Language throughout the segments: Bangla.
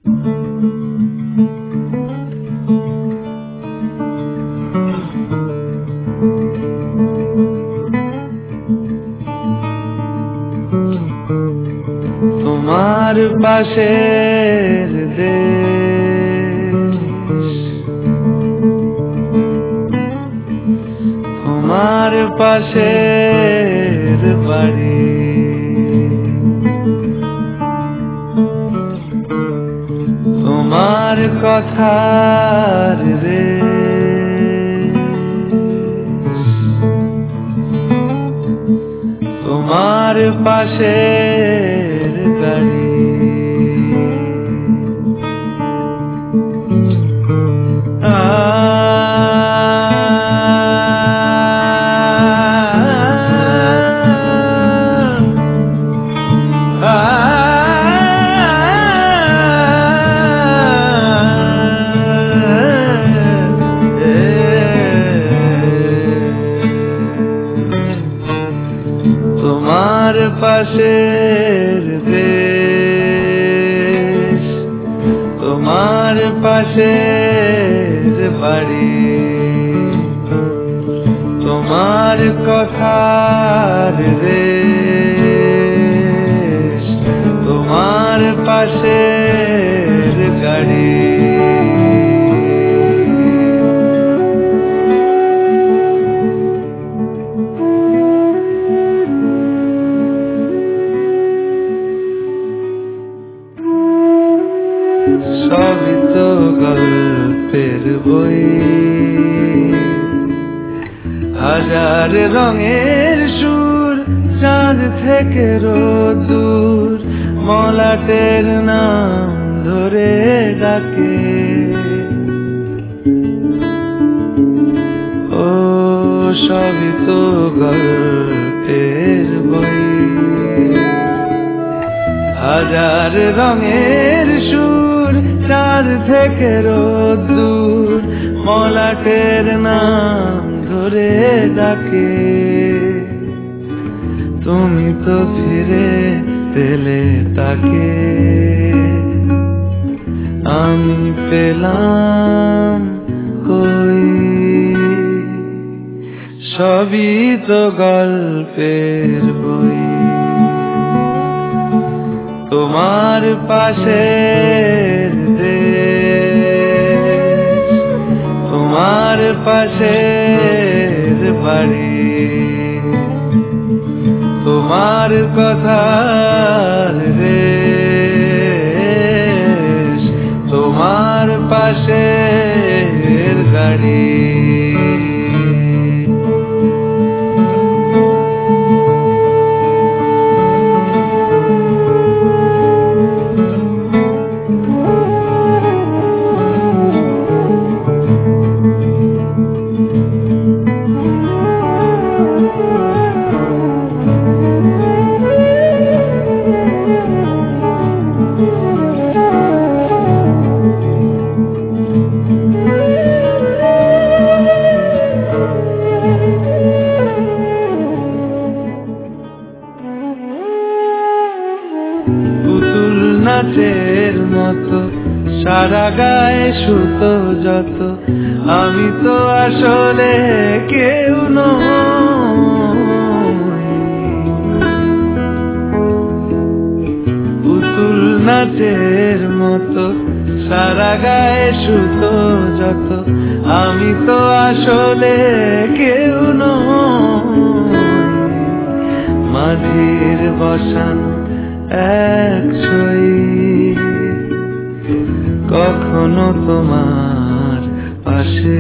তোমার পাশের দেশ, তোমার পাশের বাড়ি, তোমার কথার রেশ, তোমার পাশের গাড়ি, তোমার পাশের দেশ, তোমার পাশের বাড়ি, তোমার কথার রেশ, তোমার পাশের গাড়ি। সবই তো গল্পের বই, হাজার রঙের সুর, চাঁদ থেকে রোদ্দুর, মলাটের নাম ধরে ডাকে। ও সবই তো গল্পের বই, হাজার রঙের সুর, চাঁদ থেকে রোদ্দুর, মলাটের নাম ধরে ডাকে। তুমি তো ফিরে পেলে তাকে, আমি পেলাম কই? সবই তো গল্পের বই, তোমার পাশের দেশ, তোমার পাশের বাড়ি, তোমার কথার রেশ, তোমার পাশের গাড়ি। পুতুল নাচের মতো সারা গায়ে সুতো যত, আমি তো আসলে কেউ নই। পুতুল নাচের মতো সারা গায়ে সুতো যত, আমি তো আসলে কেউ নই। মাঝির বসান একশই, কখনো তোমার পাশে,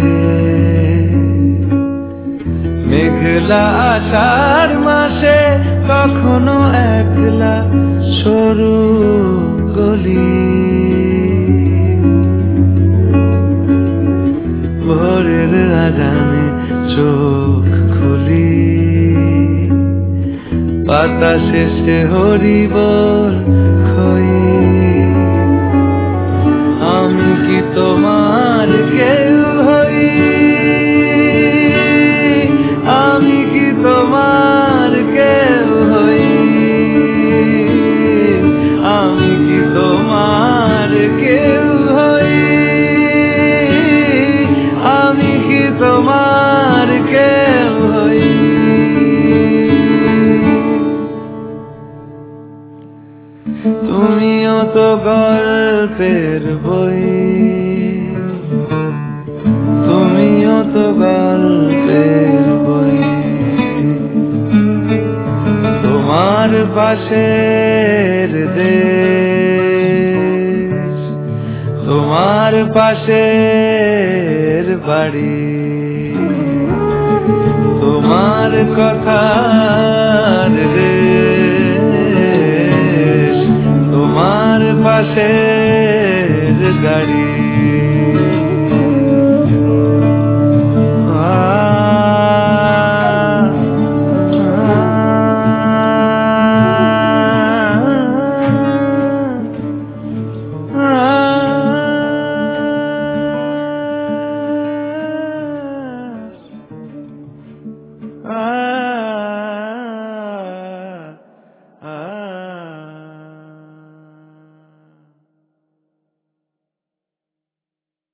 মেঘলা আষাঢ় মাসে কখনো একলা সরু গলি। ভোরের আজানে চোখ খুলি, পাতা শেষে হরিবোল খই। আমি কি তোমার কেউ হই? আমি কি তোমার কেউ হই? আমি কি তোমার কেউ তো গল্পের বই, তুমিও তো গল্পের বই। তোমার পাশের দেশ, তোমার পাশের বাড়ি, তোমার কথার দেশ, তোমার পাশের গাড়ি। Ah